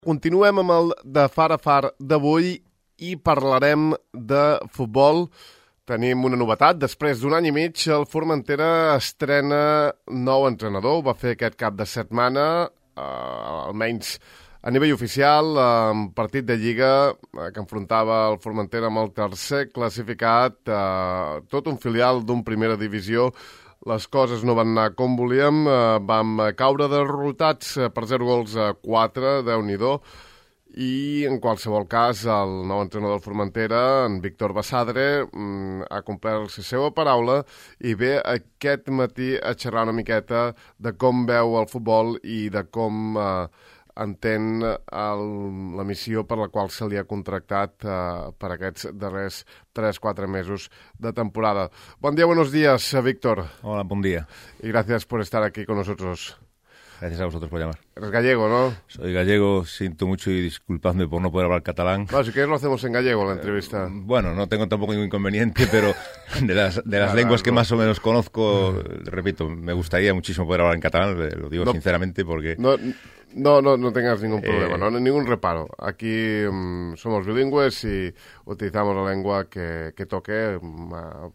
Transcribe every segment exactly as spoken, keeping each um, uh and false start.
Continuem amb el de far a far d'avui i parlarem de futbol. Tenim una novetat. Després d'un any i mig, el Formentera estrena nou entrenador. Ho va fer aquest cap de setmana, eh, almenys a nivell oficial, en partit de Lliga eh, que enfrontava el Formentera amb el tercer classificat, eh, tot un filial d'un primera divisió. Les coses no van anar com volíem, eh, vam caure derrotats per zero gols a quatre, Déu-n'hi-do, i en qualsevol cas el nou entrenador del Formentera, en Víctor Basadre, mm, ha complert la seva paraula i ve aquest matí a xerrar una miqueta de com veu el futbol i de com eh, entén el, la missió per la qual se li ha contractat eh, per aquests darrers tres cuatro mesos de temporada. Buen día, buenos días, Víctor. Hola, buen día. Y gracias por estar aquí con nosotros. Gracias a vosotros por llamar. Eres gallego, ¿no? Soy gallego, siento mucho y disculpadme por no poder hablar catalán. Bueno, si quieres lo hacemos en gallego la entrevista. Eh, bueno, no tengo tampoco ningún inconveniente, pero de las, de las lenguas que más o menos conozco, repito, me gustaría muchísimo poder hablar en catalán, lo digo no, sinceramente porque... No, no, no, no tengas ningún problema, eh... no, ningún reparo. Aquí um, somos bilingües y utilizamos la lengua que, que toque... Um,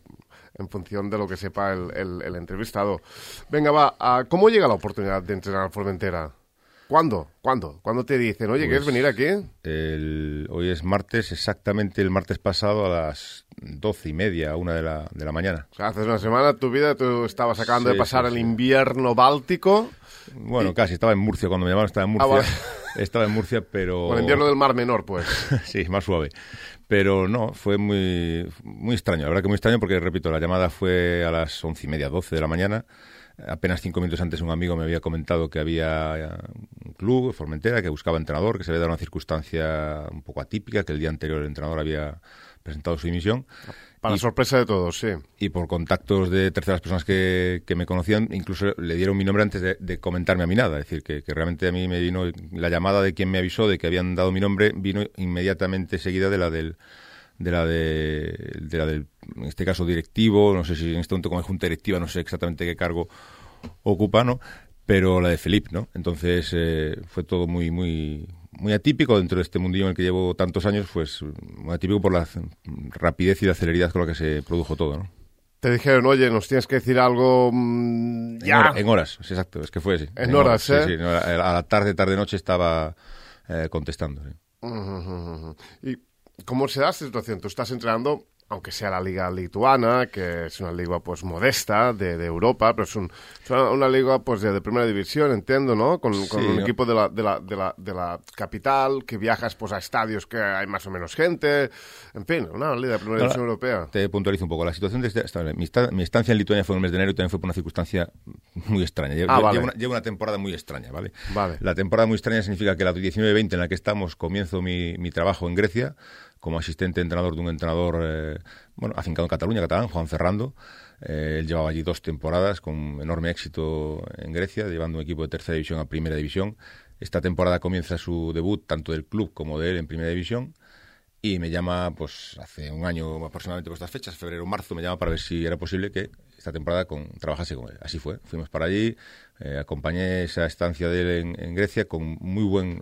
en función de lo que sepa el, el, el entrevistado. Venga, va, uh, ¿cómo llega la oportunidad de entrenar al Formentera? ¿Cuándo? ¿Cuándo? ¿Cuándo te dicen, oye, pues, ¿quieres venir aquí? El, hoy es martes, exactamente el martes pasado a las doce y media, una de la, de la mañana. O sea, hace una semana tu vida, tú estabas acabando sí, de pasar sí, el sí. invierno báltico. Bueno, y... casi, estaba en Murcia, cuando me llamaron estaba en Murcia. Ah, vale. Estaba en Murcia, pero... Con el invierno del Mar Menor, pues. Sí, más suave. Pero no, fue muy muy extraño, la verdad que muy extraño porque, repito, la llamada fue a las once y media, doce de la mañana. Apenas cinco minutos antes un amigo me había comentado que había un club, Formentera, que buscaba entrenador, que se había dado una circunstancia un poco atípica, que el día anterior el entrenador había presentado su dimisión. Para y, sorpresa de todos, sí. Y por contactos de terceras personas que, que me conocían, incluso le dieron mi nombre antes de, de comentarme a mí nada. Es decir, que, que realmente a mí me vino la llamada de quien me avisó de que habían dado mi nombre, vino inmediatamente seguida de la del... de la de, de la del, en este caso, directivo, no sé si en este momento como es junta directiva, no sé exactamente qué cargo ocupa, ¿no? Pero la de Felipe, ¿no? Entonces eh, fue todo muy, muy, muy atípico dentro de este mundillo en el que llevo tantos años, pues muy atípico por la rapidez y la celeridad con la que se produjo todo, ¿no? Te dijeron, oye, nos tienes que decir algo mmm, ya. En, hora, en horas, sí, exacto, es que fue así. En, en horas, horas, ¿eh? Sí, sí, a la tarde, tarde-noche estaba eh, contestando, ¿sí? Uh-huh, uh-huh. Y ¿cómo se da esta situación? Tú estás entrenando, aunque sea la liga lituana, que es una liga pues modesta de, de Europa, pero es, un, es una, una liga pues de, de primera división, entiendo, ¿no? Con, con sí, un ¿no? equipo de la, de, la, de, la, de la capital, que viajas pues a estadios que hay más o menos gente, en fin, una liga de primera división Ahora, europea. Te puntualizo un poco. La situación desde esta, mi, esta, mi estancia en Lituania fue en el mes de enero y también fue por una circunstancia muy extraña. Llevo, ah, vale. llevo, una, llevo una temporada muy extraña, ¿vale? Vale. La temporada muy extraña significa que la diecinueve veinte en la que estamos comienzo mi, mi trabajo en Grecia como asistente entrenador de un entrenador eh, bueno, afincado en Cataluña, catalán, Juan Ferrando. Eh, él llevaba allí dos temporadas con enorme éxito en Grecia, llevando un equipo de tercera división a primera división. Esta temporada comienza su debut tanto del club como de él en primera división y me llama, pues hace un año aproximadamente por estas fechas, febrero o marzo, me llama para ver si era posible que esta temporada con, trabajase con él. Así fue, fuimos para allí, eh, acompañé esa estancia de él en, en Grecia con muy buen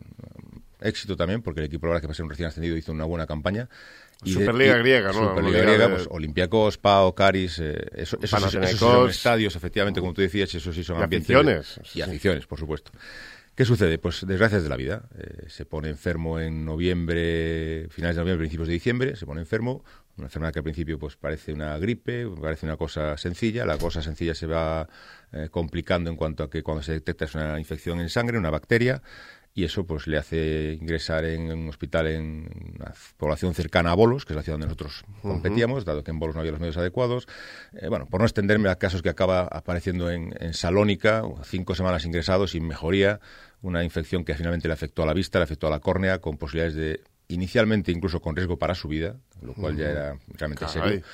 éxito también, porque el equipo, la verdad, que para ser un recién ascendido hizo una buena campaña. Y Superliga de, y, griega, ¿no? Superliga griega, de... pues Olympiacos, Pau, Caris, eh, eso, eso, sí, esos sí son estadios, efectivamente, como tú decías, y eso sí son y ambientes. Aficiones. De, y aficiones, por supuesto. ¿Qué sucede? Pues desgracias de la vida. Eh, se pone enfermo en noviembre, finales de noviembre, principios de diciembre, se pone enfermo. Una enfermedad que al principio pues parece una gripe, parece una cosa sencilla. La cosa sencilla se va eh, complicando en cuanto a que cuando se detecta es una infección en sangre, una bacteria. Y eso pues le hace ingresar en un hospital en una población cercana a Volos, que es la ciudad donde nosotros uh-huh. competíamos, dado que en Volos no había los medios adecuados. Eh, bueno, por no extenderme a casos que acaba apareciendo en, en Salónica, cinco semanas ingresado sin mejoría, una infección que finalmente le afectó a la vista, le afectó a la córnea, con posibilidades de, inicialmente incluso con riesgo para su vida, lo cual uh-huh. ya era realmente Caray. serio.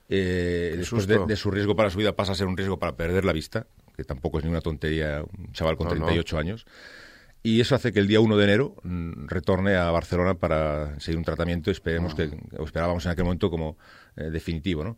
Eh, después de, de su riesgo para su vida pasa a ser un riesgo para perder la vista, que tampoco es ninguna tontería, un chaval con no, treinta y ocho no. años. Y eso hace que el día uno de enero mmm, retorne a Barcelona para seguir un tratamiento, esperemos oh. que, o esperábamos en aquel momento como eh, definitivo, ¿no?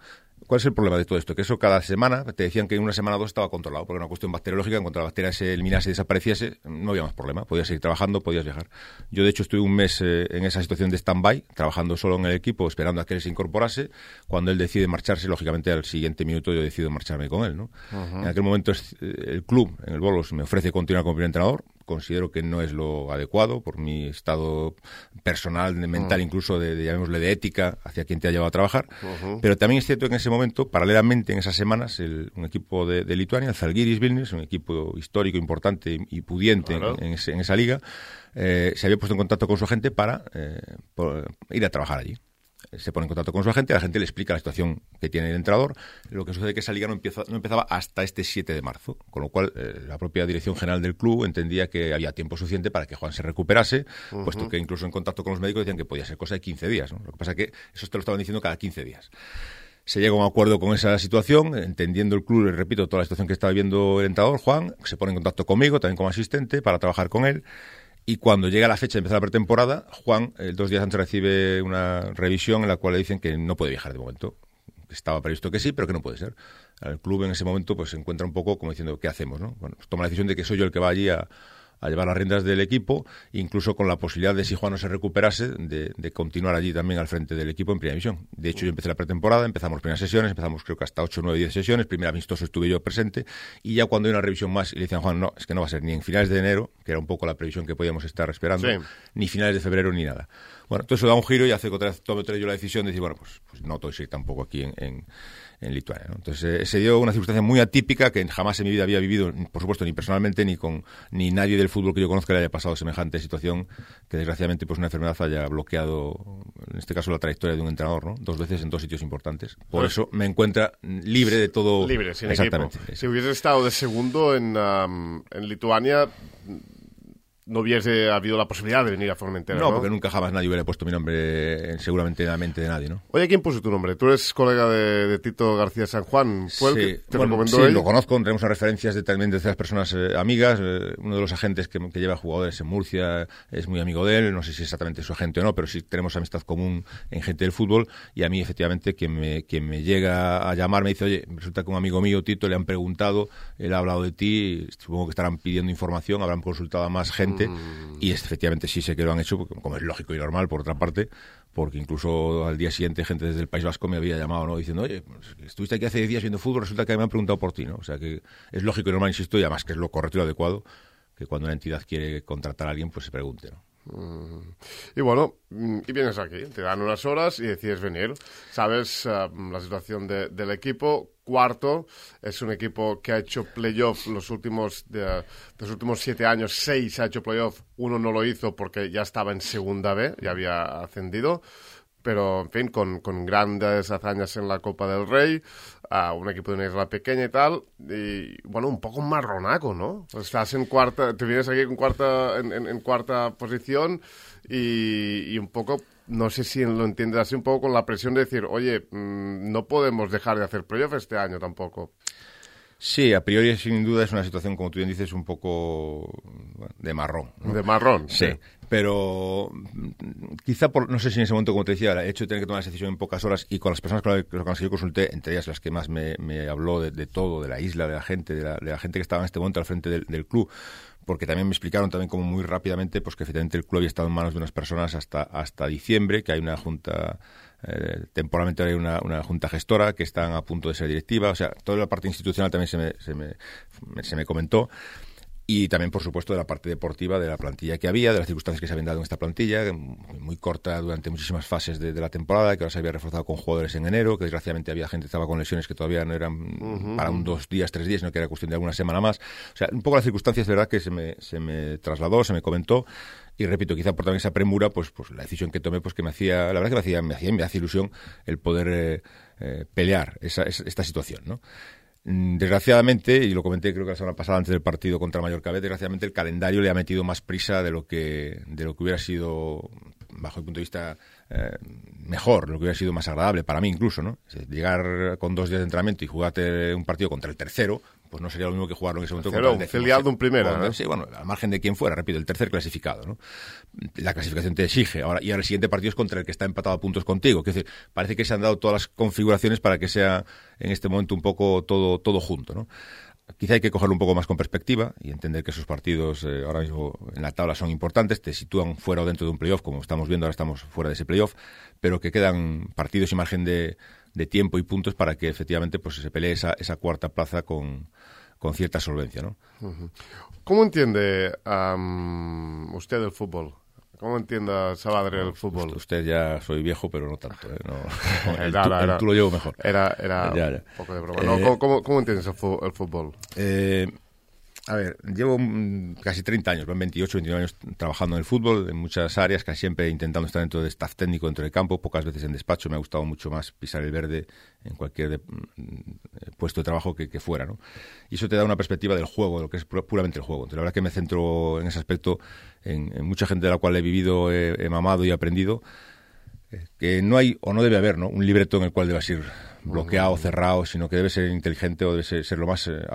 ¿Cuál es el problema de todo esto? Que eso cada semana, te decían que en una semana o dos estaba controlado, porque era una cuestión bacteriológica, en cuanto la bacteria se eliminase y desapareciese, no había más problema, podías seguir trabajando, podías viajar. Yo, de hecho, estuve un mes eh, en esa situación de stand-by, trabajando solo en el equipo, esperando a que él se incorporase. Cuando él decide marcharse, lógicamente, al siguiente minuto yo decido marcharme con él, ¿no? Uh-huh. En aquel momento el club, en el Bolos, me ofrece continuar como primer entrenador. Considero que no es lo adecuado por mi estado personal, mental, uh-huh. incluso de, de, llamémosle, de ética hacia quien te ha llevado a trabajar. Uh-huh. Pero también es cierto que en ese momento, paralelamente, en esas semanas, el, un equipo de, de Lituania, el Zalgiris Vilnius, un equipo histórico, importante y, y pudiente claro. en, en, ese, en esa liga, eh, se había puesto en contacto con su agente para eh, por, ir a trabajar allí. Se pone en contacto con su agente, la gente le explica la situación que tiene el entrenador. Lo que sucede es que esa liga no, empieza, no empezaba hasta este siete de marzo, con lo cual eh, la propia dirección general del club entendía que había tiempo suficiente para que Juan se recuperase, uh-huh. puesto que incluso en contacto con los médicos decían que podía ser cosa de quince días, ¿no? Lo que pasa es que eso te lo estaban diciendo cada quince días. Se llega a un acuerdo con esa situación, entendiendo el club, y repito, toda la situación que estaba viviendo el entrenador, Juan, se pone en contacto conmigo, también como asistente, para trabajar con él. Y cuando llega la fecha de empezar la pretemporada, Juan, eh, dos días antes, recibe una revisión en la cual le dicen que no puede viajar de momento. Estaba previsto que sí, pero que no puede ser. El club en ese momento pues se encuentra un poco como diciendo, ¿qué hacemos, no? Bueno, pues toma la decisión de que soy yo el que va allí a, a llevar las riendas del equipo, incluso con la posibilidad de, si Juan no se recuperase, de, de continuar allí también al frente del equipo en primera división. De hecho, yo empecé la pretemporada, empezamos primeras sesiones, empezamos creo que hasta ocho, nueve, diez sesiones, primer amistoso estuve yo presente, y ya cuando hay una revisión más, y le decían, Juan, no, es que no va a ser ni en finales de enero, que era un poco la previsión que podíamos estar esperando, sí. ni finales de febrero, ni nada. Bueno, entonces eso da un giro y hace que otra vez tome yo la decisión de decir, bueno, pues, pues no estoy tampoco aquí en... en en Lituania, ¿no? Entonces eh, se dio una circunstancia muy atípica que jamás en mi vida había vivido, por supuesto, ni personalmente, ni con ni nadie del fútbol que yo conozca le haya pasado semejante situación, que desgraciadamente pues una enfermedad haya bloqueado, en este caso, la trayectoria de un entrenador, ¿no? Dos veces en dos sitios importantes. Por pues, eso me encuentra libre de todo. Libre, sin exactamente, equipo. Si hubiese estado de segundo en, um, en Lituania, no hubiese habido la posibilidad de venir a Formentera, ¿no? No, porque nunca jamás nadie hubiera puesto mi nombre, seguramente en la mente de nadie, ¿no? Oye, ¿quién puso tu nombre? Tú eres colega de, de Tito García San Juan. ¿Fue sí, el que te bueno, recomendó sí, él? Lo conozco, tenemos unas referencias de, también de las personas eh, amigas. Eh, uno de los agentes que, que lleva jugadores en Murcia es muy amigo de él, no sé si exactamente es su agente o no, pero sí tenemos amistad común en gente del fútbol, y a mí, efectivamente, quien me, quien me llega a llamar me dice, oye, resulta que un amigo mío, Tito, le han preguntado, él ha hablado de ti, supongo que estarán pidiendo información, habrán consultado a más gente, mm. y efectivamente sí sé que lo han hecho, como es lógico y normal, por otra parte, porque incluso al día siguiente gente desde el País Vasco me había llamado, ¿no? Diciendo, oye, pues, estuviste aquí hace diez días viendo fútbol, resulta que me han preguntado por ti, ¿no? O sea que es lógico y normal, insisto, y además que es lo correcto y lo adecuado, que cuando una entidad quiere contratar a alguien, pues se pregunte, ¿no? Y bueno, y vienes aquí, te dan unas horas y decides venir. Sabes uh, la situación de, del equipo. Cuarto, es un equipo que ha hecho playoff los últimos de, de los últimos siete años, seis ha hecho playoff, uno no lo hizo porque ya estaba en segunda B, ya había ascendido. Pero, en fin, con, con grandes hazañas en la Copa del Rey, uh, un equipo de una isla pequeña y tal, y, bueno, un poco marronaco, ¿no? Estás en cuarta, te vienes aquí en cuarta, en, en, en cuarta posición y, y un poco, no sé si lo entiendes así, un poco con la presión de decir, oye, mmm, no podemos dejar de hacer playoff este año tampoco. Sí, a priori, sin duda, es una situación, como tú bien dices, un poco bueno, de marrón, ¿no? De marrón. Sí, sí. Pero quizá, por, no sé si en ese momento, como te decía, el hecho de tener que tomar esa decisión en pocas horas y con las personas con las que yo consulté, entre ellas las que más me, me habló de, de todo, de la isla, de la gente, de la, de la gente que estaba en este momento al frente del, del club, porque también me explicaron también como muy rápidamente pues que efectivamente el club había estado en manos de unas personas hasta, hasta diciembre, que hay una junta... Eh, temporalmente hay una, una junta gestora que están a punto de ser directiva, o sea, toda la parte institucional también se me, se me, se me comentó, y también, por supuesto, de la parte deportiva, de la plantilla que había, de las circunstancias que se habían dado en esta plantilla, muy, muy corta durante muchísimas fases de, de la temporada, que ahora se había reforzado con jugadores en enero, que desgraciadamente había gente que estaba con lesiones que todavía no eran uh-huh. para un dos días, tres días, sino que era cuestión de alguna semana más. O sea, un poco las circunstancias, de verdad, que se me, se me trasladó, se me comentó. Y repito, quizá por también esa premura, pues, pues la decisión que tomé, pues que me hacía, la verdad que me hacía, me hacía, me hacía ilusión el poder eh, eh, pelear esa, esa, esta situación, ¿no? Desgraciadamente, y lo comenté creo que la semana pasada antes del partido contra Mallorca B, desgraciadamente el calendario le ha metido más prisa de lo que de lo que hubiera sido bajo mi punto de vista, eh, mejor, lo que hubiera sido más agradable para mí incluso, ¿no? Llegar con dos días de entrenamiento y jugarte un partido contra el tercero, pues no sería lo mismo que jugarlo en ese momento Tercero, contra el filial de un primera, ¿no? Sí, bueno, al margen de quién fuera, repito, el tercer clasificado, ¿no? La clasificación te exige. Ahora, y ahora el siguiente partido es contra el que está empatado a puntos contigo. Es decir, parece que se han dado todas las configuraciones para que sea en este momento un poco todo, todo junto, ¿no? Quizá hay que cogerlo un poco más con perspectiva y entender que esos partidos eh, ahora mismo en la tabla son importantes, te sitúan fuera o dentro de un playoff, como estamos viendo, ahora estamos fuera de ese playoff, pero que quedan partidos y margen de, de tiempo y puntos para que efectivamente pues se pelee esa, esa cuarta plaza con, con cierta solvencia, ¿no? ¿Cómo entiende um, usted el fútbol? ¿Cómo entiende Saavedra el fútbol? Usted ya soy viejo, pero no tanto. ¿eh? No, el, era, tú, era, el tú lo llevo mejor. Era, era ya, ya. un poco de broma. No, eh, ¿cómo, cómo, ¿Cómo entiendes el, fu- el fútbol? Eh, a ver, llevo mm, casi treinta años, veintiocho, veintinueve años trabajando en el fútbol, en muchas áreas, casi siempre intentando estar dentro de staff técnico, dentro del campo, pocas veces en despacho. Me ha gustado mucho más pisar el verde en cualquier de, mm, puesto de trabajo que, que fuera, ¿no? Y eso te da una perspectiva del juego, de lo que es puramente el juego. Entonces, la verdad que me centro en ese aspecto, en, en mucha gente de la cual he vivido, he, he mamado y aprendido, eh, que no hay, o no debe haber, ¿no?, un libreto en el cual debas ir bloqueado, cerrado, sino que debe ser inteligente o debe ser, ser lo más eh,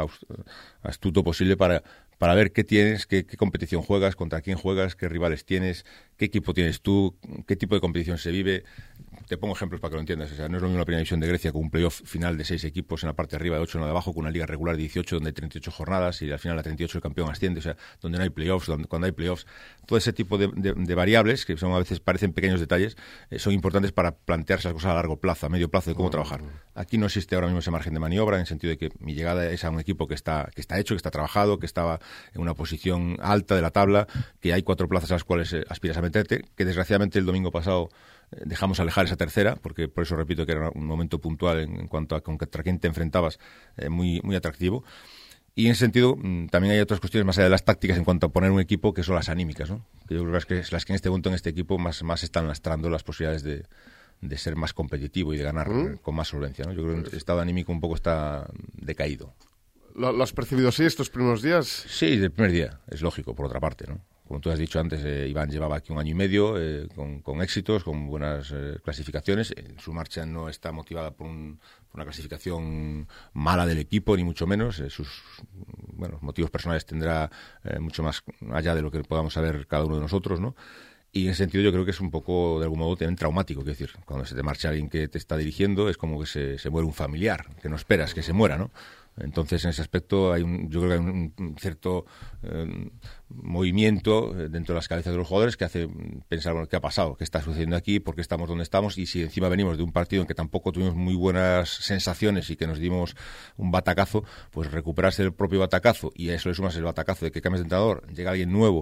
astuto posible para, para ver qué tienes, qué, qué competición juegas, contra quién juegas, qué rivales tienes, qué equipo tienes tú, qué tipo de competición se vive. Te pongo ejemplos para que lo entiendas. O sea, no es lo mismo la primera división de Grecia con un playoff final de seis equipos en la parte de arriba, de ocho en la de abajo, con una liga regular de dieciocho donde hay treinta y ocho jornadas y al final la treinta y ocho el campeón asciende, o sea, donde no hay playoffs, donde, cuando hay playoffs. Todo ese tipo de, de, de variables, que son a veces parecen pequeños detalles, eh, son importantes para plantearse las cosas a largo plazo, a medio plazo, de cómo trabajar. Aquí no existe ahora mismo ese margen de maniobra, en el sentido de que mi llegada es a un equipo que está, que está hecho, que está trabajado, que estaba en una posición alta de la tabla, que hay cuatro plazas a las cuales eh, aspiras a meterte, que desgraciadamente el domingo pasado eh, dejamos alejar esa tercera, porque por eso repito que era un momento puntual en, en cuanto a contra quién te enfrentabas, eh, muy, muy atractivo. Y en ese sentido, mmm, también hay otras cuestiones más allá de las tácticas en cuanto a poner un equipo, que son las anímicas, ¿no? Que yo creo que es las que en este momento en este equipo más, más están lastrando las posibilidades de, de ser más competitivo y de ganar ¿Mm? con más solvencia, ¿no? Yo creo que el estado anímico un poco está decaído. ¿Lo, lo has percibido así estos primeros días? Sí, del primer día, es lógico, por otra parte, ¿no? Como tú has dicho antes, eh, Iván llevaba aquí un año y medio eh, con, con éxitos, con buenas eh, clasificaciones. Eh, su marcha no está motivada por, un, por una clasificación mala del equipo, ni mucho menos. Eh, sus bueno, motivos personales tendrá eh, mucho más allá de lo que podamos saber cada uno de nosotros, ¿no? Y en ese sentido yo creo que es un poco, de algún modo, también traumático. Es decir, cuando se te marcha alguien que te está dirigiendo, es como que se, se muere un familiar, que no esperas que se muera, ¿no? Entonces, en ese aspecto, hay un, yo creo que hay un, un cierto eh, movimiento dentro de las cabezas de los jugadores que hace pensar, bueno, ¿qué ha pasado? ¿Qué está sucediendo aquí? ¿Por qué estamos donde estamos? Y si encima venimos de un partido en que tampoco tuvimos muy buenas sensaciones y que nos dimos un batacazo, pues recuperarse el propio batacazo, y a eso le sumas el batacazo de que cambias de entrenador, llega alguien nuevo,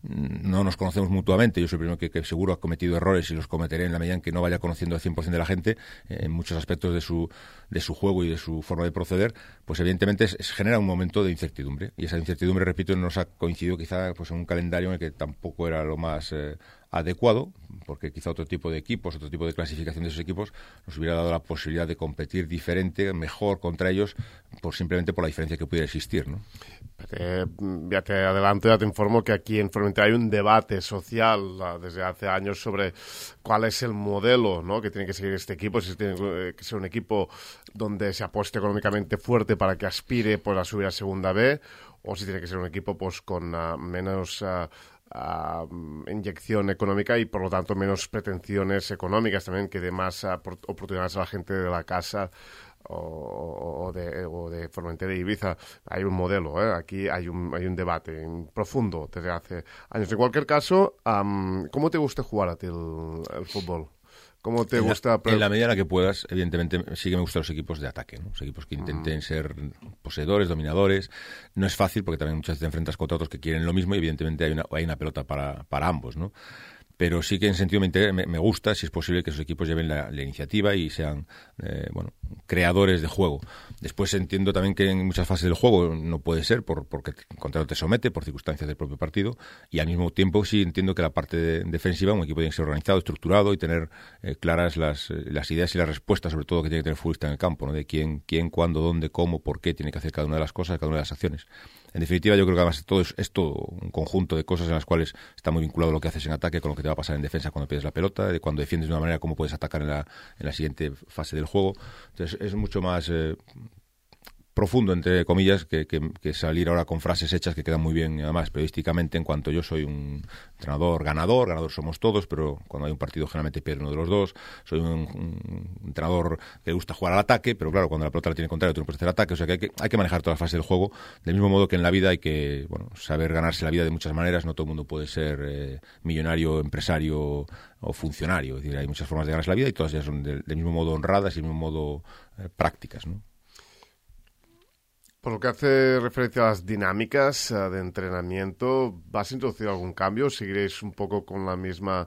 no nos conocemos mutuamente, yo soy el primero que, que seguro ha cometido errores y los cometeré en la medida en que no vaya conociendo al cien por ciento de la gente, eh, en muchos aspectos de su, de su juego y de su forma de proceder, pues evidentemente es, es, genera un momento de incertidumbre, y esa incertidumbre, repito, nos ha coincidido quizá pues en un calendario en el que tampoco era lo más eh, adecuado, porque quizá otro tipo de equipos, otro tipo de clasificación de esos equipos nos hubiera dado la posibilidad de competir diferente, mejor contra ellos, por simplemente por la diferencia que pudiera existir, ¿no? Eh, ya te adelanto, ya te informo que aquí en Formentera hay un debate social uh, desde hace años sobre cuál es el modelo, ¿no?, que tiene que seguir este equipo, si tiene que ser un equipo donde se apueste económicamente fuerte para que aspire pues, a subir a Segunda B, o si tiene que ser un equipo pues con uh, menos uh, uh, inyección económica y por lo tanto menos pretensiones económicas también, que dé más uh, oportunidades a la gente de la casa o, o, de, o de Formentera y Ibiza. Hay un modelo, ¿eh? Aquí hay un, hay un debate profundo desde hace años. En cualquier caso, um, ¿cómo te gusta jugar a ti el, el fútbol? ¿Cómo te en gusta? La, en la medida en la que puedas, evidentemente, sí que me gustan los equipos de ataque, ¿no? Los equipos que intenten mm. ser poseedores, dominadores. No es fácil porque también muchas veces te enfrentas contra otros que quieren lo mismo y evidentemente hay una, hay una pelota para, para ambos, ¿no? Pero sí que en sentido me, me, me gusta, si es posible, que esos equipos lleven la, la iniciativa y sean eh, bueno, creadores de juego. Después entiendo también que en muchas fases del juego no puede ser por, porque el contrario te somete por circunstancias del propio partido, y al mismo tiempo sí entiendo que la parte de, defensiva, un equipo tiene que ser organizado, estructurado y tener eh, claras las, las ideas y las respuestas, sobre todo, que tiene que tener el futbolista en el campo, ¿no? De quién, quién, cuándo, dónde, cómo, por qué tiene que hacer cada una de las cosas, cada una de las acciones. En definitiva, yo creo que además todo es, es todo un conjunto de cosas en las cuales está muy vinculado lo que haces en ataque con lo que te va a pasar en defensa cuando pierdes la pelota, de cuando defiendes de una manera, cómo puedes atacar en la, en la siguiente fase del juego. Entonces, es mucho más eh, profundo, entre comillas, que, que, que salir ahora con frases hechas que quedan muy bien, además, periodísticamente, en cuanto yo soy un entrenador ganador, ganador somos todos, pero cuando hay un partido generalmente pierde uno de los dos. Soy un, un entrenador que le gusta jugar al ataque, pero claro, cuando la pelota la tiene contrario, tú no puedes hacer ataque, o sea que hay, que hay que manejar todas las fases del juego, del mismo modo que en la vida hay que, bueno, saber ganarse la vida de muchas maneras. No todo el mundo puede ser eh, millonario, empresario o funcionario, es decir, hay muchas formas de ganarse la vida y todas ellas son del, del mismo modo honradas y del mismo modo eh, prácticas, ¿no? Por lo que hace referencia a las dinámicas uh, de entrenamiento, ¿vas a introducir algún cambio? ¿Seguiréis un poco con la misma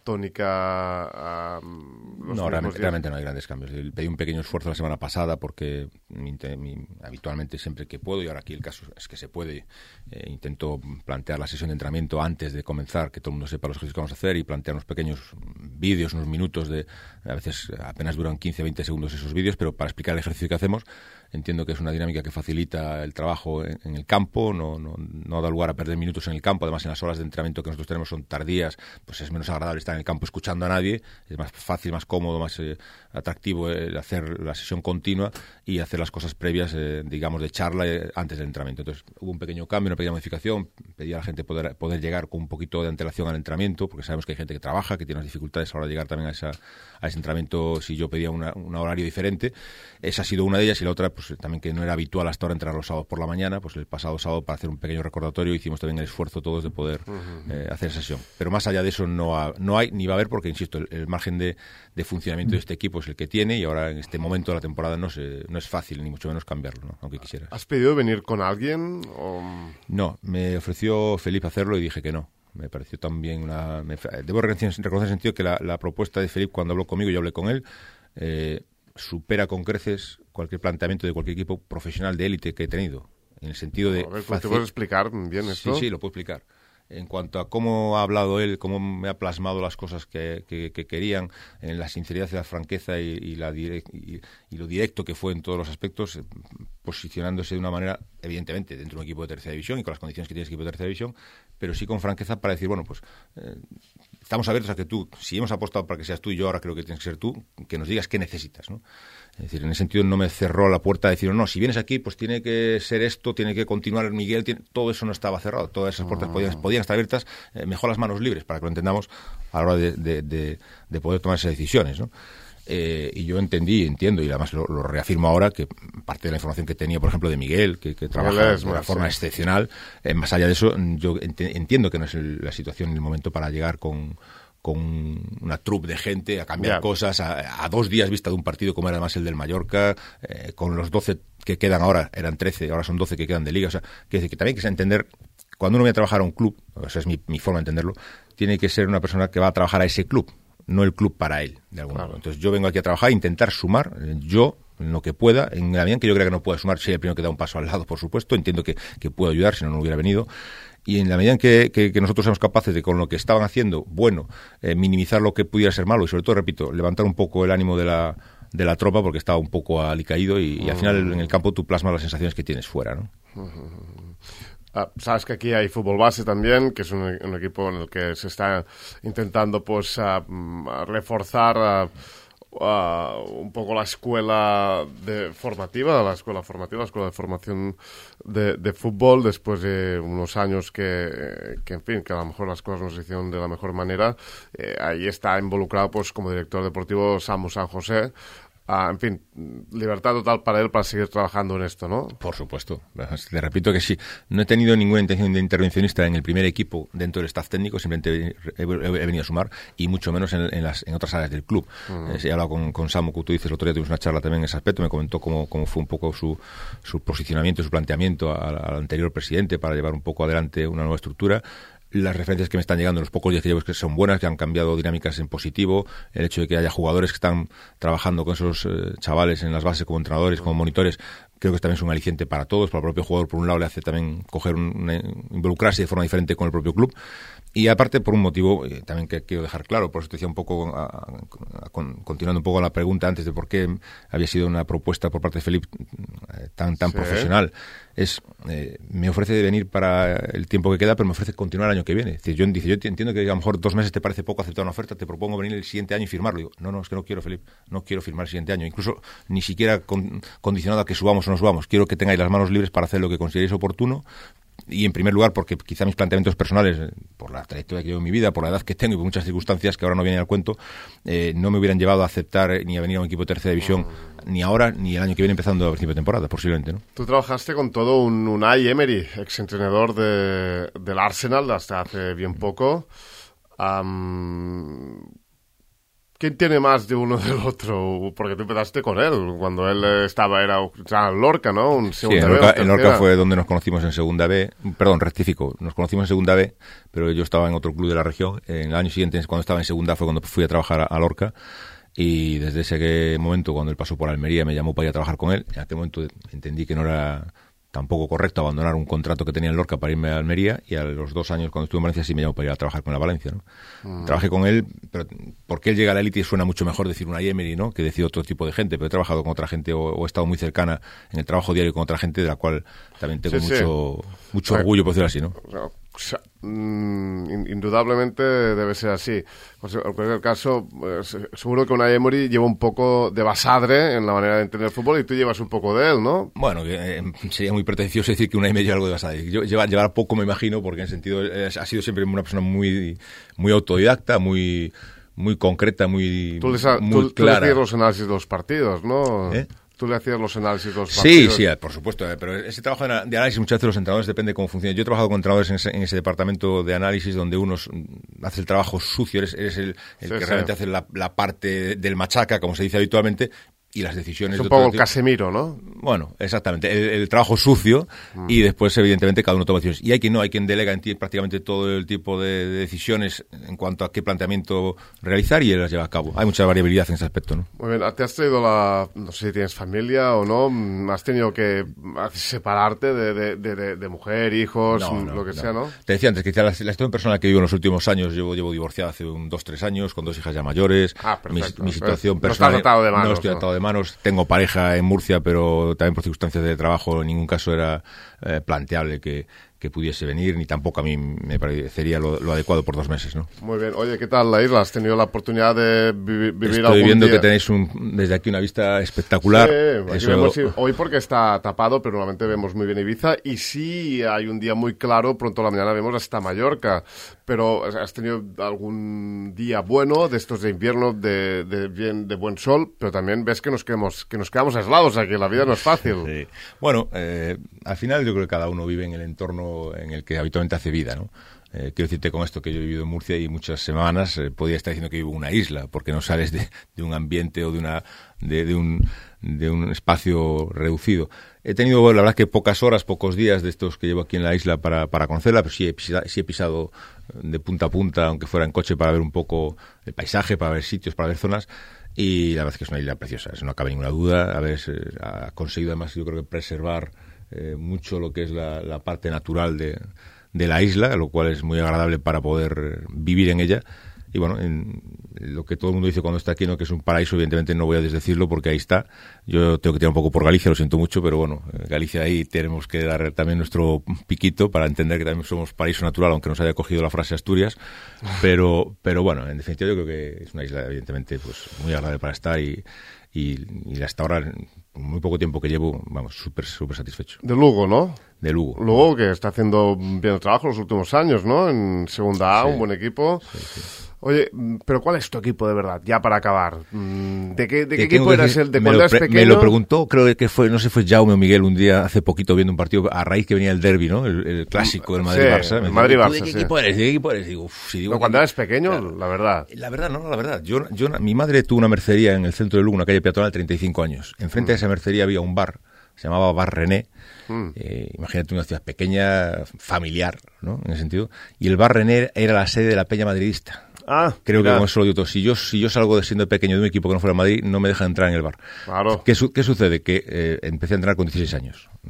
tónica? Uh, los no, realmente, días? realmente no hay grandes cambios. Pedí un pequeño esfuerzo la semana pasada porque mi, mi, habitualmente siempre que puedo, y ahora aquí el caso es que se puede, eh, intento plantear la sesión de entrenamiento antes de comenzar, que todo el mundo sepa los ejercicios que vamos a hacer y plantear unos pequeños vídeos, unos minutos de, a veces apenas duran quince a veinte segundos esos vídeos, pero para explicar el ejercicio que hacemos. Entiendo que es una dinámica que facilita el trabajo en, en el campo, no, no, no da lugar a perder minutos en el campo. Además, en las horas de entrenamiento que nosotros tenemos son tardías, pues es menos agradable estar en el campo escuchando a nadie, es más fácil, más cómodo, más eh, atractivo el hacer la sesión continua y hacer las cosas previas, eh, digamos, de charla eh, antes del entrenamiento. Entonces, hubo un pequeño cambio, una pequeña modificación, pedí a la gente poder, poder llegar con un poquito de antelación al entrenamiento, porque sabemos que hay gente que trabaja, que tiene unas dificultades a la hora de llegar también a, esa, a ese entrenamiento si yo pedía una, un horario diferente. Esa ha sido una de ellas, y la otra, pues también que no era habitual hasta ahora entrenar los sábados por la mañana, pues el pasado sábado, para hacer un pequeño recordatorio, hicimos también el esfuerzo todos de poder uh-huh. eh, hacer esa sesión. Pero más allá de eso no, ha, no hay ni va a haber, porque insisto, el, el margen de, de funcionamiento de este equipo es el que tiene, y ahora en este momento de la temporada no, se, no es fácil ni mucho menos cambiarlo, ¿no? Aunque quisieras. ¿Has pedido venir con alguien? O... No, me ofreció Felipe hacerlo y dije que no. Me pareció también una... Me, debo reconocer, reconocer en el sentido que la, la propuesta de Felipe, cuando habló conmigo, yo hablé con él, eh, supera con creces cualquier planteamiento de cualquier equipo profesional de élite que he tenido. En el sentido de... A ver, ¿te puedes explicar bien esto? Sí, sí, lo puedo explicar. En cuanto a cómo ha hablado él, cómo me ha plasmado las cosas que, que, que querían, en la sinceridad y la franqueza y, y, la direct, y, y lo directo que fue en todos los aspectos, posicionándose de una manera, evidentemente, dentro de un equipo de tercera división y con las condiciones que tiene el equipo de tercera división, pero sí con franqueza para decir, bueno, pues eh, estamos abiertos a que tú, si hemos apostado para que seas tú y yo ahora creo que tienes que ser tú, que nos digas qué necesitas, ¿no? Es decir, en ese sentido no me cerró la puerta a decir, no, si vienes aquí, pues tiene que ser esto, tiene que continuar Miguel, tiene... todo eso no estaba cerrado, todas esas puertas podían, podían estar abiertas, eh, mejor las manos libres, para que lo entendamos a la hora de, de, de, de poder tomar esas decisiones, ¿no? Eh, y yo entendí, entiendo, y además lo, lo reafirmo ahora, que parte de la información que tenía, por ejemplo, de Miguel, que, que trabaja de una forma sí. excepcional, eh, más allá de eso, yo ent entiendo que no es el, la situación en el momento para llegar con... con una troupe de gente a cambiar yeah. cosas a, a dos días vista de un partido como era además el del Mallorca, eh, con los doce que quedan ahora, eran trece, ahora son doce que quedan de liga, o sea, quiere decir que también hay que entender, cuando uno viene a trabajar a un club, o sea, es mi, mi forma de entenderlo, tiene que ser una persona que va a trabajar a ese club, no el club para él, de algún claro. modo. Entonces yo vengo aquí a trabajar e intentar sumar, yo, en lo que pueda, en la medida en que yo creo que no pueda sumar, soy el primero que da un paso al lado, por supuesto, entiendo que, que puedo ayudar, si no, no hubiera venido. Y en la medida en que, que, que nosotros seamos capaces de, con lo que estaban haciendo, bueno, eh, minimizar lo que pudiera ser malo y sobre todo, repito, levantar un poco el ánimo de la, de la tropa porque estaba un poco alicaído y, y al final en el campo tú plasmas las sensaciones que tienes fuera, ¿no? Uh, sabes que aquí hay fútbol base también, que es un, un equipo en el que se está intentando pues uh, reforzar uh, Uh, un poco la escuela de formativa, la escuela formativa, la escuela de formación de, de fútbol, después de unos años que, que, en fin, que a lo mejor las cosas no se hicieron de la mejor manera. Eh, ahí está involucrado, pues, como director deportivo Samu San José. Uh, en fin, libertad total para él para seguir trabajando en esto, ¿no? Por supuesto. Le repito que sí. No he tenido ninguna intención de intervencionista en el primer equipo dentro del staff técnico, simplemente he, he, he venido a sumar, y mucho menos en, en, las, en otras áreas del club. Uh-huh. eh, he hablado con, con Samu, como tú dices, el otro día tuvimos una charla también en ese aspecto, me comentó cómo, cómo fue un poco su, su posicionamiento, su planteamiento al, al anterior presidente para llevar un poco adelante una nueva estructura. Las referencias que me están llegando en los pocos días que llevo es que son buenas, que han cambiado dinámicas en positivo, el hecho de que haya jugadores que están trabajando con esos eh, chavales en las bases como entrenadores, como monitores, creo que también es un aliciente para todos, para el propio jugador por un lado le hace también coger un, una, involucrarse de forma diferente con el propio club, Y aparte, por un motivo eh, también que quiero dejar claro, por eso te decía un poco, a, a, a, con, continuando un poco la pregunta antes de por qué había sido una propuesta por parte de Felipe eh, tan tan sí. profesional, es eh, me ofrece de venir para el tiempo que queda, pero me ofrece continuar el año que viene. Es decir, yo, dice, yo entiendo que a lo mejor dos meses te parece poco aceptar una oferta, te propongo venir el siguiente año y firmarlo. Digo, no, no, es que no quiero, Felipe, no quiero firmar el siguiente año, incluso ni siquiera con, condicionado a que subamos o no subamos. Quiero que tengáis las manos libres para hacer lo que consideréis oportuno. Y en primer lugar, porque quizá mis planteamientos personales, por la trayectoria que llevo en mi vida, por la edad que tengo y por muchas circunstancias que ahora no vienen al cuento, eh, no me hubieran llevado a aceptar ni a venir a un equipo de tercera división, mm. ni ahora, ni el año que viene empezando a principio de temporada, posiblemente, ¿no? Tú trabajaste con todo un Unai Emery, exentrenador de, del Arsenal hasta hace bien poco. Um, ¿Quién tiene más de uno del otro? Porque tú empezaste con él, cuando él estaba, era o sea, en Lorca, ¿no? Un sí, en Lorca, B, en Lorca fue donde nos conocimos en Segunda B, perdón, rectifico, nos conocimos en Segunda B, pero yo estaba en otro club de la región. En el año siguiente, cuando estaba en Segunda, fue cuando fui a trabajar a, a Lorca, y desde ese momento, cuando él pasó por Almería, me llamó para ir a trabajar con él. En aquel momento entendí que no era tampoco correcto abandonar un contrato que tenía en Lorca para irme a Almería, y a los dos años cuando estuve en Valencia sí me llamó para ir a trabajar con la Valencia, ¿no? Mm. Trabajé con él, pero porque él llega a la élite y suena mucho mejor decir Unai Emery, ¿no?, que decir otro tipo de gente, pero he trabajado con otra gente o, o he estado muy cercana en el trabajo diario con otra gente de la cual también tengo sí, mucho, sí. mucho bueno, orgullo, por decirlo así, ¿no? O sea, mm, indudablemente debe ser así. Pues, en cualquier caso, pues, seguro que Unai Emery lleva un poco de Basadre en la manera de entender el fútbol y tú llevas un poco de él, ¿no? Bueno, eh, sería muy pretencioso decir que Unai Emery lleva algo de Basadre. Yo, lleva, llevar poco, me imagino, porque en sentido es, ha sido siempre una persona muy, muy autodidacta, muy, muy concreta, muy, tú les, muy tú, clara. Tú le hacías los análisis de los partidos, ¿no? ¿Eh? Tú le hacías los análisis de los partidos. Sí, sí, por supuesto, pero ese trabajo de análisis muchas veces los entrenadores depende de cómo funciona. Yo he trabajado con entrenadores en ese, en ese departamento de análisis donde uno hace el trabajo sucio, eres, eres el, el sí, que sí. realmente hace la, la parte del machaca, como se dice habitualmente, y las decisiones... Es un poco Casemiro, ¿no? Bueno, exactamente, el, el trabajo sucio mm. y después, evidentemente, cada uno toma decisiones. Y hay quien no, hay quien delega en ti prácticamente todo el tipo de, de decisiones en cuanto a qué planteamiento realizar y él las lleva a cabo. Hay mucha variabilidad en ese aspecto, ¿no? Muy bien, ¿te has traído la... no sé si tienes familia o no? ¿Has tenido que separarte de, de, de, de, de mujer, hijos, no, no, lo que no. sea, no? Te decía antes que la, la situación personal que vivo en los últimos años, llevo, llevo divorciada hace un dos, tres años, con dos hijas ya mayores. Ah, perfecto. Mi, mi situación no personal... No estás atado de manos, no estoy atado de manos. Tengo pareja en Murcia, pero también por circunstancias de trabajo en ningún caso era eh, planteable que, que pudiese venir, ni tampoco a mí me parecería lo, lo adecuado por dos meses, ¿no? Muy bien. Oye, ¿qué tal la isla? ¿Has tenido la oportunidad de vi- vivir Estoy algún viendo día? que tenéis un, desde aquí una vista espectacular. Sí, Eso... vemos, hoy porque está tapado, pero normalmente vemos muy bien Ibiza, y sí hay un día muy claro, pronto a la mañana vemos hasta Mallorca. Pero ¿has tenido algún día bueno de estos de invierno, de, de, bien, de buen sol? Pero también ves que nos quedamos, que nos quedamos aislados, o sea que la vida no es fácil. Sí. Bueno, eh, al final yo creo que cada uno vive en el entorno en el que habitualmente hace vida, ¿no? Eh, quiero decirte con esto que yo he vivido en Murcia y muchas semanas eh, podría estar diciendo que vivo en una isla, porque no sales de, de un ambiente o de una de, de un de un espacio reducido. He tenido, la verdad, que pocas horas, pocos días de estos que llevo aquí en la isla para, para conocerla, pero sí he, pisado, sí he pisado de punta a punta, aunque fuera en coche, para ver un poco el paisaje, para ver sitios, para ver zonas. Y la verdad es que es una isla preciosa, eso no cabe ninguna duda. A ver, ha conseguido además, yo creo que preservar eh, mucho lo que es la, la parte natural de, de la isla, lo cual es muy agradable para poder vivir en ella. Y bueno, en lo que todo el mundo dice cuando está aquí, ¿no?, que es un paraíso, evidentemente no voy a desdecirlo porque ahí está. Yo tengo que tirar un poco por Galicia, lo siento mucho, pero bueno, Galicia ahí tenemos que dar también nuestro piquito para entender que también somos paraíso natural, aunque nos haya cogido la frase Asturias. Pero, pero bueno, en definitiva yo creo que es una isla evidentemente pues muy agradable para estar y, y, y hasta ahora, muy poco tiempo que llevo, vamos, súper súper satisfecho. De Lugo, ¿no? De Lugo. Lugo, que está haciendo bien el trabajo los últimos años, ¿no? En Segunda A, sí. Un buen equipo. Sí, sí. Oye, pero ¿cuál es tu equipo de verdad? Ya para acabar. ¿De qué, de qué equipo eras el de cuando eras pre- pequeño? Me lo preguntó, creo que fue, no sé, fue Jaume o Miguel un día hace poquito viendo un partido a raíz que venía el derbi, ¿no? El, el clásico del Madrid-Barça. Sí, el Madrid-Barça, ¿De qué sí. equipo eres? ¿De qué equipo eres? Digo, uf, si digo no, cuando que... eras pequeño, claro. La verdad. La verdad, no, la verdad. Yo, yo, mi madre tuvo una mercería en el centro de Lugo, una calle peatonal, treinta y cinco años. Enfrente mm. de esa mercería había un bar, se llamaba Bar René. Mm. Eh, imagínate una ciudad pequeña, familiar, ¿no? En ese sentido. Y el Bar René era la sede de la Peña Madridista. Ah, creo mira. que con eso lo digo todo. Si yo, si yo salgo de siendo pequeño de un equipo que no fuera Madrid, no me dejan entrar en el bar. Claro. ¿Qué, su- qué sucede? Que eh, empecé a entrenar con dieciséis años.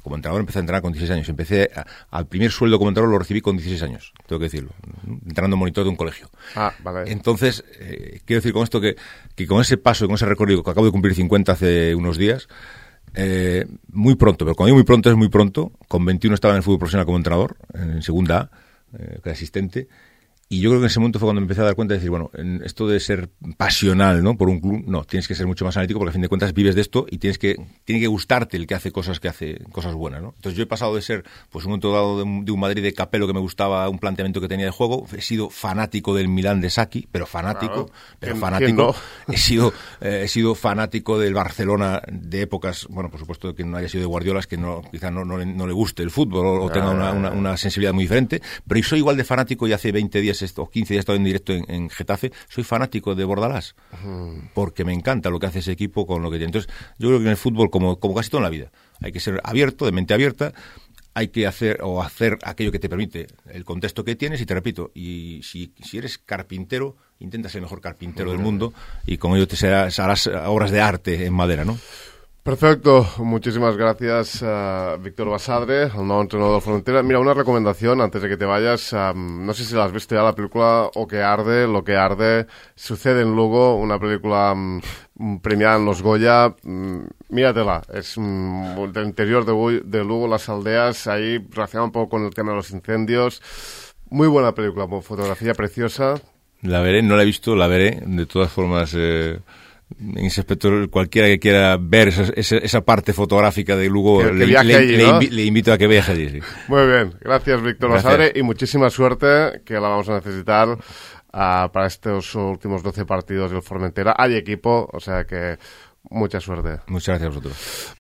como entrenador empecé a entrenar con dieciséis años. Empecé a, al primer sueldo como entrenador lo recibí con dieciséis años, tengo que decirlo, entrenando monitor de un colegio. Ah, vale. Entonces, eh, quiero decir con esto que, que con ese paso, con ese recorrido, que acabo de cumplir cincuenta hace unos días, eh, muy pronto, pero cuando digo muy pronto es muy pronto, con veintiuno estaba en el fútbol profesional como entrenador, en segunda A, eh, que asistente. Y yo creo que en ese momento fue cuando me empecé a dar cuenta de decir, bueno, en esto de ser pasional, ¿no? Por un club, no, tienes que ser mucho más analítico porque a fin de cuentas vives de esto y tienes que, tiene que gustarte el que hace cosas que hace cosas buenas, ¿no? Entonces yo he pasado de ser, pues un momento dado de un, de un Madrid de Capello que me gustaba, un planteamiento que tenía de juego, he sido fanático del Milán de Sacchi, pero fanático, claro. pero ¿Quién, fanático. ¿quién no? He sido, eh, he sido fanático del Barcelona de épocas, bueno, por supuesto que no haya sido de Guardiola, es que no, quizá no, no, no le guste el fútbol o, o tenga una, una, una sensibilidad muy diferente, pero yo soy igual de fanático y hace veinte días o quince días estaba en directo en, en Getafe, soy fanático de Bordalás, porque me encanta lo que hace ese equipo con lo que tiene. Entonces, yo creo que en el fútbol, como, como casi todo en la vida, hay que ser abierto, de mente abierta, hay que hacer o hacer aquello que te permite el contexto que tienes, y te repito, y si, si eres carpintero, intenta ser el mejor carpintero del mundo, y con ello te serás, harás obras de arte en madera, ¿no? Perfecto, muchísimas gracias, uh, Víctor Basadre, el nuevo entrenador del Formentera. Mira, una recomendación antes de que te vayas, um, no sé si la has visto ya, la película O que arde, lo que arde, sucede en Lugo, una película um, premiada en los Goya, um, míratela, es um, del interior de, de Lugo, las aldeas, ahí relacionado un poco con el tema de los incendios, muy buena película, fotografía preciosa. La veré, no la he visto, la veré, de todas formas... Eh... En ese aspecto, cualquiera que quiera ver esa, esa, esa parte fotográfica de Lugo, que, que le, le, allí, le, ¿no? invi, le invito a que viaje allí. Sí. Muy bien, gracias Víctor Basadre y muchísima suerte, que la vamos a necesitar uh, para estos últimos doce partidos del Formentera. Hay equipo, o sea que mucha suerte. Muchas gracias a vosotros.